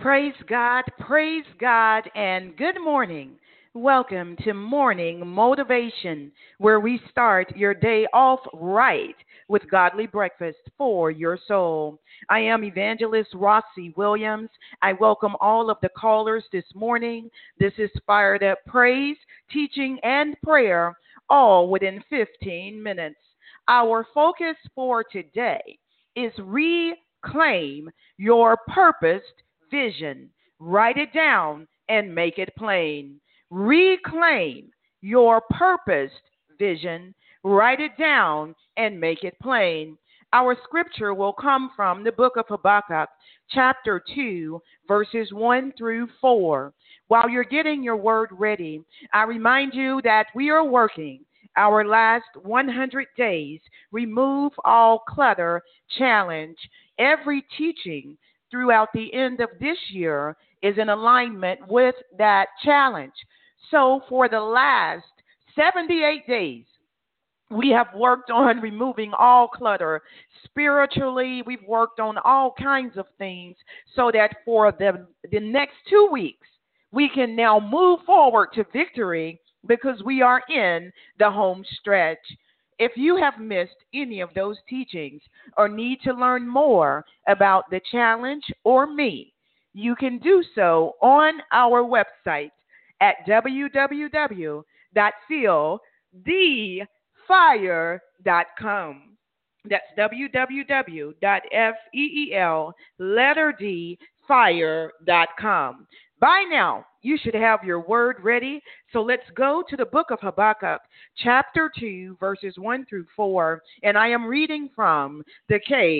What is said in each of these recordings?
praise God, and good morning. Welcome to Morning Motivation, where we start your day off right with godly breakfast for your soul. I am Evangelist Rossi Williams. I welcome all of the callers this morning. This is Fired Up Praise, Teaching, and Prayer, all within 15 minutes. Our focus for today is reclaim your purposed vision. Write it down and make it plain. Reclaim your purposed vision. Write it down and make it plain. Our scripture will come from the book of Habakkuk, chapter 2, verses 1 through 4. While you're getting your word ready, I remind you that we are working our last 100 days, remove all clutter challenge. Every teaching throughout the end of this year is in alignment with that challenge. So for the last 78 days, we have worked on removing all clutter. Spiritually, we've worked on all kinds of things so that for the next 2 weeks, we can now move forward to victory because we are in the home stretch. If you have missed any of those teachings or need to learn more about the challenge or me, you can do so on our website at www.feelthefire.com. That's www.feeldfire.com. By now, you should have your word ready. So let's go to the book of Habakkuk, chapter 2, verses 1 through 4. And I am reading from the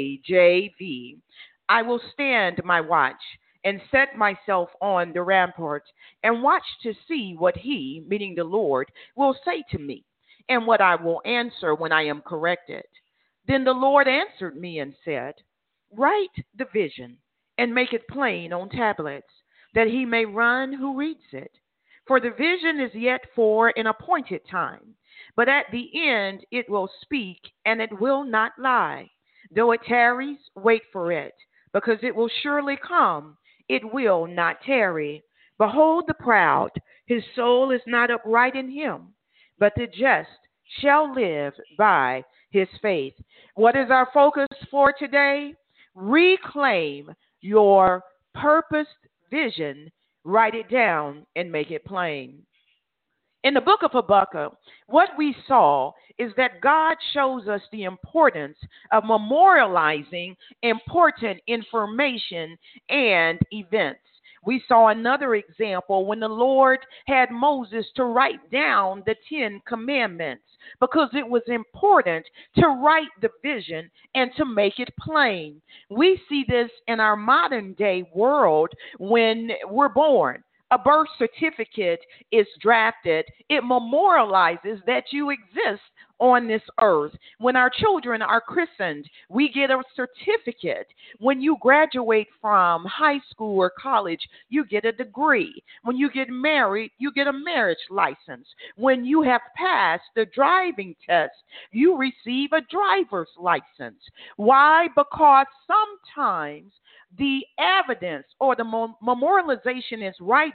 KJV. I will stand my watch and set myself on the rampart and watch to see what he, meaning the Lord, will say to me and what I will answer when I am corrected. Then the Lord answered me and said, write the vision and make it plain on tablets, that he may run who reads it. For the vision is yet for an appointed time, but at the end it will speak, and it will not lie. Though it tarries, wait for it, because it will surely come. It will not tarry. Behold the proud, his soul is not upright in him, but the just shall live by his faith. What is our focus for today? Reclaim your purposed vision, write it down, and make it plain. In the book of Habakkuk, what we saw is that God shows us the importance of memorializing important information and events. We saw another example when the Lord had Moses to write down the 10 commandments because it was important to write the vision and to make it plain. We see this in our modern day world when we're born. A birth certificate is drafted. It memorializes that you exist on this earth. When our children are christened, we get a certificate. When you graduate from high school or college, you get a degree. When you get married, you get a marriage license. When you have passed the driving test, you receive a driver's license. Why? Because sometimes the evidence or the memorialization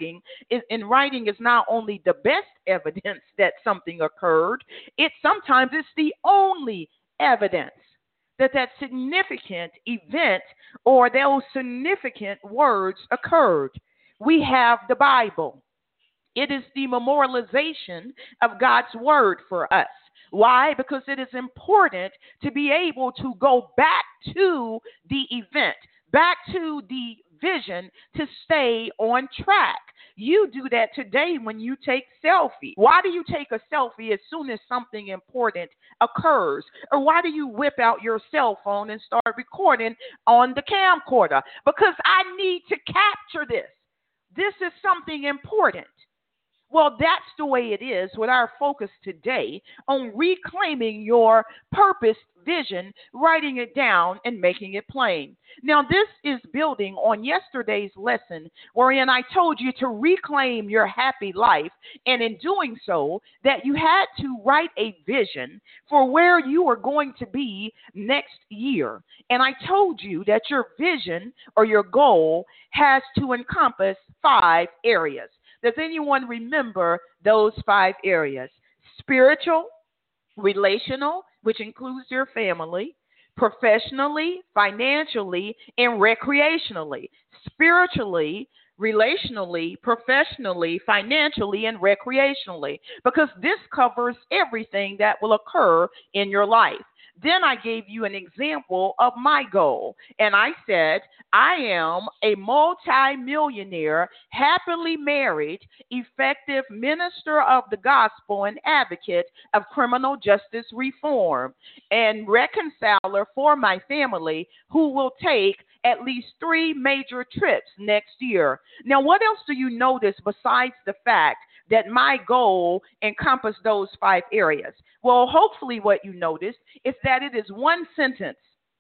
in writing is not only the best evidence that something occurred, sometimes it's the only evidence that that significant event or those significant words occurred. We have the Bible. It is the memorialization of God's word for us. Why? Because it is important to be able to go back to the event, back to the vision to stay on track. You do that today when you take selfies. Why do you take a selfie as soon as something important occurs? Or why do you whip out your cell phone and start recording on the camcorder? Because I need to capture this. This is something important. Well, that's the way it is with our focus today on reclaiming your purpose vision, writing it down, and making it plain. Now, this is building on yesterday's lesson, wherein I told you to reclaim your happy life, and in doing so, that you had to write a vision for where you are going to be next year. And I told you that your vision or your goal has to encompass 5 areas. Does anyone remember those 5 areas? Spiritual, relational, which includes your family, professionally, financially, and recreationally. Spiritually, relationally, professionally, financially, and recreationally, because this covers everything that will occur in your life. Then I gave you an example of my goal, and I said, I am a multi-millionaire, happily married, effective minister of the gospel and advocate of criminal justice reform and reconciler for my family who will take at least 3 major trips next year. Now, what else do you notice besides the fact that my goal encompassed those 5 areas? Well, hopefully what you notice is that it is one sentence.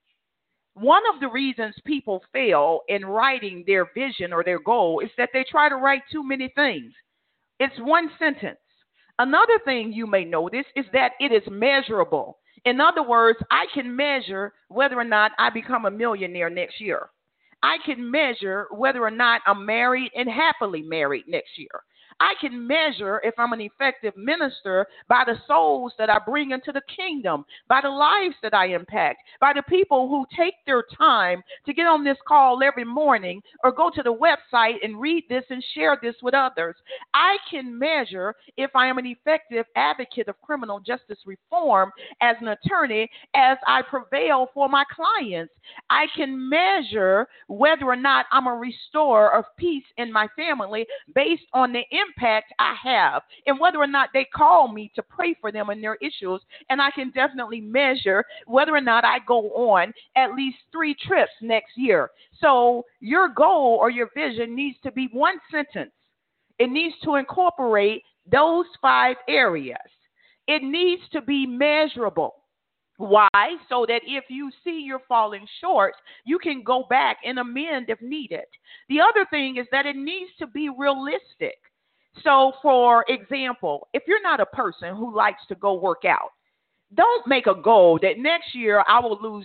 One of the reasons people fail in writing their vision or their goal is that they try to write too many things. It's one sentence. Another thing you may notice is that it is measurable. In other words, I can measure whether or not I become a millionaire next year. I can measure whether or not I'm married and happily married next year. I can measure if I'm an effective minister by the souls that I bring into the kingdom, by the lives that I impact, by the people who take their time to get on this call every morning or go to the website and read this and share this with others. I can measure if I am an effective advocate of criminal justice reform as an attorney as I prevail for my clients. I can measure whether or not I'm a restorer of peace in my family based on the impact I have and whether or not they call me to pray for them and their issues. And I can definitely measure whether or not I go on at least 3 trips next year. So your goal or your vision needs to be one sentence. It needs to incorporate those 5 areas. It needs to be measurable. Why? So that if you see you're falling short, you can go back and amend if needed. The other thing is that it needs to be realistic. So, for example, if you're not a person who likes to go work out, don't make a goal that next year I will lose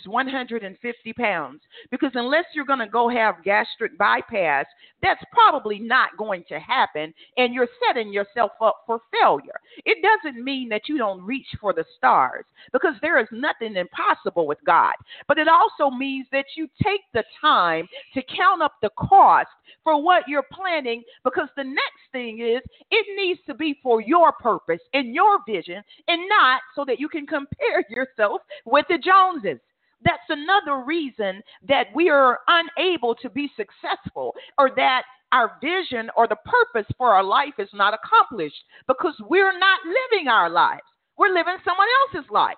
150 pounds, because unless you're going to go have gastric bypass, that's probably not going to happen, and you're setting yourself up for failure. It doesn't mean that you don't reach for the stars, because there is nothing impossible with God, but it also means that you take the time to count up the cost for what you're planning, because the next thing is it needs to be for your purpose and your vision, and not so that you can compare yourself with the Joneses. That's another reason that we are unable to be successful, or that our vision or the purpose for our life is not accomplished, because we're not living our lives. We're living someone else's life.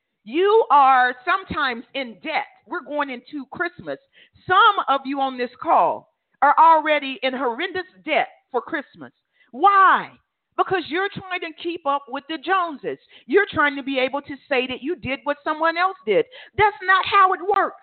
You are sometimes in debt. We're going into Christmas. Some of you on this call are already in horrendous debt for Christmas. Why? Because you're trying to keep up with the Joneses. You're trying to be able to say that you did what someone else did. That's not how it works.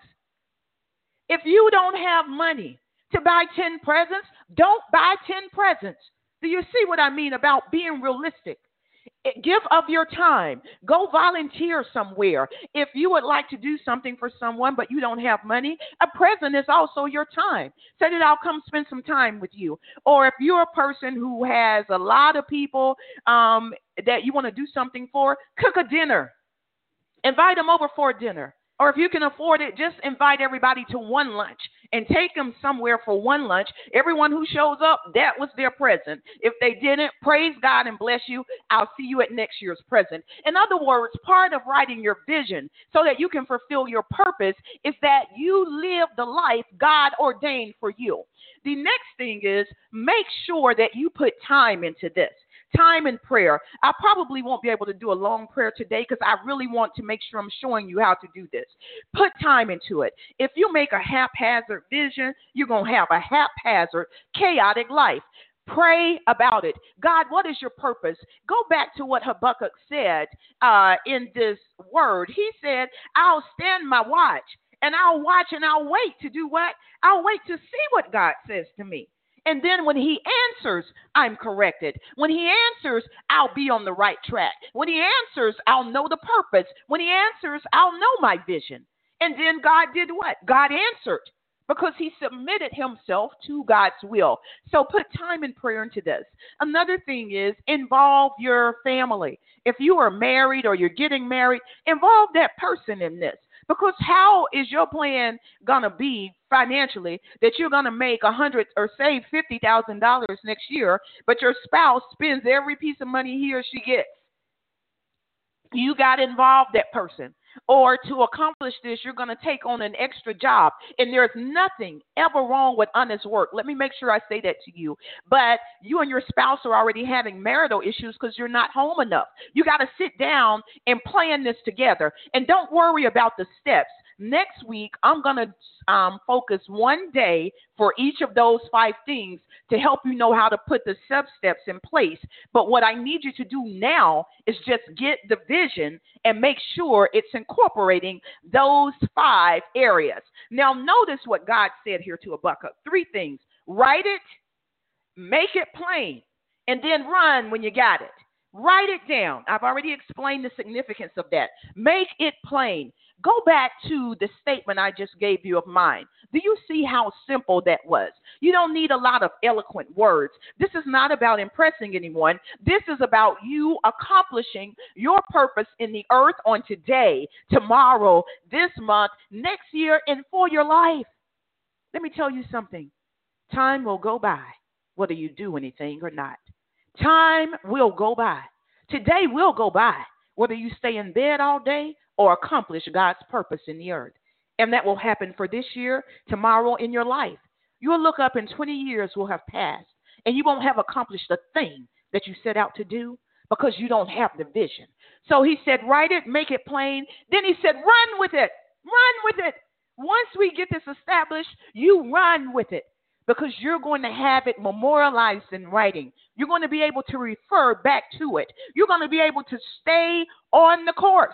If you don't have money to buy 10 presents, don't buy 10 presents. Do you see what I mean about being realistic? Give of your time. Go volunteer somewhere. If you would like to do something for someone but you don't have money, a present is also your time. Say that I'll come spend some time with you. Or if you're a person who has a lot of people that you want to do something for, cook a dinner. Invite them over for dinner. Or if you can afford it, just invite everybody to one lunch and take them somewhere for one lunch. Everyone who shows up, that was their present. If they didn't, praise God and bless you. I'll see you at next year's present. In other words, part of writing your vision so that you can fulfill your purpose is that you live the life God ordained for you. The next thing is make sure that you put time into this. Time in prayer. I probably won't be able to do a long prayer today because I really want to make sure I'm showing you how to do this. Put time into it. If you make a haphazard vision, you're going to have a haphazard, chaotic life. Pray about it. God, what is your purpose? Go back to what Habakkuk said in this word. He said, I'll stand my watch, and I'll watch and I'll wait to do what? I'll wait to see what God says to me. And then when he answers, I'm corrected. When he answers, I'll be on the right track. When he answers, I'll know the purpose. When he answers, I'll know my vision. And then God did what? God answered, because he submitted himself to God's will. So put time and prayer into this. Another thing is involve your family. If you are married or you're getting married, involve that person in this. Because how is your plan going to be financially that you're going to make $100 or save $50,000 next year, but your spouse spends every piece of money he or she gets? You got to involve that person. Or to accomplish this, you're going to take on an extra job. And there's nothing ever wrong with honest work. Let me make sure I say that to you. But you and your spouse are already having marital issues because you're not home enough. You got to sit down and plan this together. And don't worry about the steps. Next week, I'm going to focus one day for each of those 5 things to help you know how to put the sub-steps in place. But what I need you to do now is just get the vision and make sure it's incorporating those 5 areas. Now, notice what God said here to Habakkuk. 3 things. Write it, make it plain, and then run when you got it. Write it down. I've already explained the significance of that. Make it plain. Go back to the statement I just gave you of mine. Do you see how simple that was? You don't need a lot of eloquent words. This is not about impressing anyone. This is about you accomplishing your purpose in the earth on today, tomorrow, this month, next year, and for your life. Let me tell you something. Time will go by whether you do anything or not. Time will go by. Today will go by whether you stay in bed all day or accomplish God's purpose in the earth. And that will happen for this year, tomorrow, in your life. You'll look up and 20 years will have passed, and you won't have accomplished a thing that you set out to do because you don't have the vision. So he said, write it, make it plain. Then he said, run with it. Run with it. Once we get this established, you run with it, because you're going to have it memorialized in writing. You're going to be able to refer back to it. You're going to be able to stay on the course.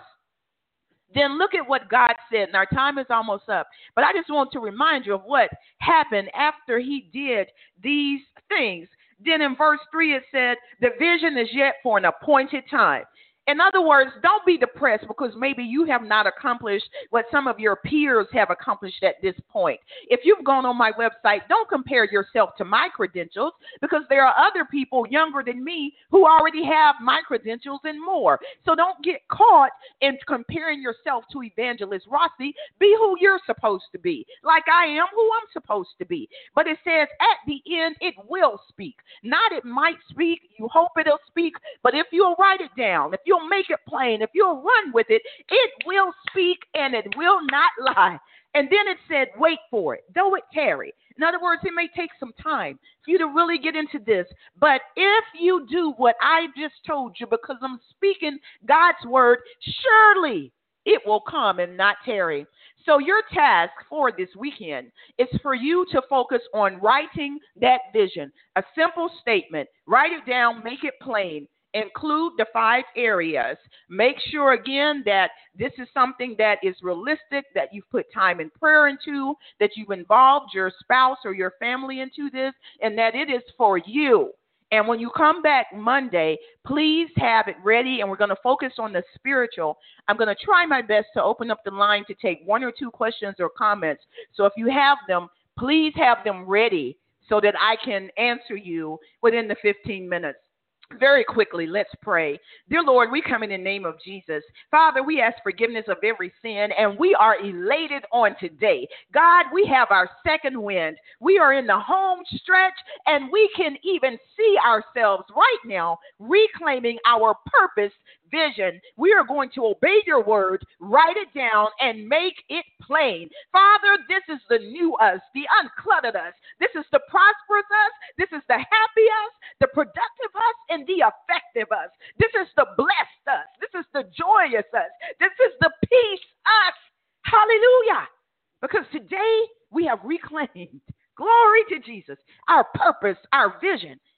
Then look at what God said, and our time is almost up. But I just want to remind you of what happened after he did these things. Then in verse 3 it said, the vision is yet for an appointed time. In other words, don't be depressed because maybe you have not accomplished what some of your peers have accomplished at this point. If you've gone on my website, don't compare yourself to my credentials, because there are other people younger than me who already have my credentials and more. So don't get caught in comparing yourself to Evangelist Rossi. Be who you're supposed to be, like I am who I'm supposed to be. But it says at the end, it will speak. Not it might speak. You hope it'll speak. But if you'll write it down, if you'll make it plain, if you'll run with it, it will speak and it will not lie. And then it said, wait for it, though it tarry. In other words, it may take some time for you to really get into this. But if you do what I just told you, because I'm speaking God's word, surely it will come and not tarry. So your task for this weekend is for you to focus on writing that vision. A simple statement. Write it down, make it plain. Include the 5 areas. Make sure, again, that this is something that is realistic, that you've put time and prayer into, that you've involved your spouse or your family into this, and that it is for you. And when you come back Monday, please have it ready, and we're going to focus on the spiritual. I'm going to try my best to open up the line to take 1 or 2 questions or comments. So if you have them, please have them ready so that I can answer you within the 15 minutes. Very quickly, let's pray. Dear Lord, we come in the name of Jesus. Father, we ask forgiveness of every sin, and we are elated on today. God, we have our second wind. We are in the home stretch, and we can even see ourselves right now reclaiming our purpose vision. We are going to obey your word, write it down, and make it plain. Father, this is the new us, the uncluttered us. This is the prosperous us. This is the happy us, the productive us, and the effective us. This is the blessed us. This is the joyous us. This is the peace us. Hallelujah. Because today we have reclaimed, glory to Jesus, our purpose, our vision,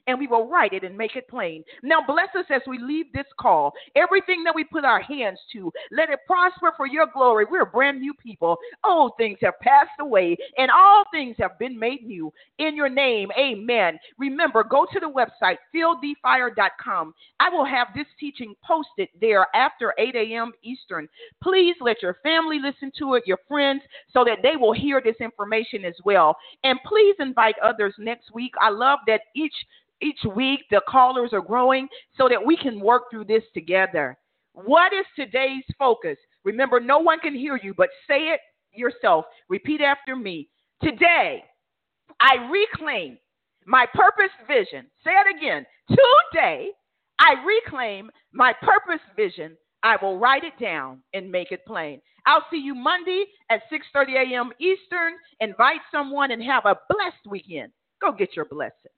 and we will write it and make it plain. Now bless us as we leave this call. Everything that we put our hands to, let it prosper for your glory. We're brand new people. Old things have passed away, and all things have been made new. In your name, amen. Remember, go to the website, fieldthefire.com. I will have this teaching posted there after 8 a.m. Eastern. Please let your family listen to it, your friends, so that they will hear this information as well. And please invite others next week. I love that each week the callers are growing so that we can work through this together. What is today's focus? Remember, no one can hear you, but say it yourself. Repeat after me. Today, I reclaim my purpose vision. Say it again. Today, I reclaim my purpose vision. I will write it down and make it plain. I'll see you Monday at 6:30 a.m. Eastern. Invite someone and have a blessed weekend. Go get your blessing.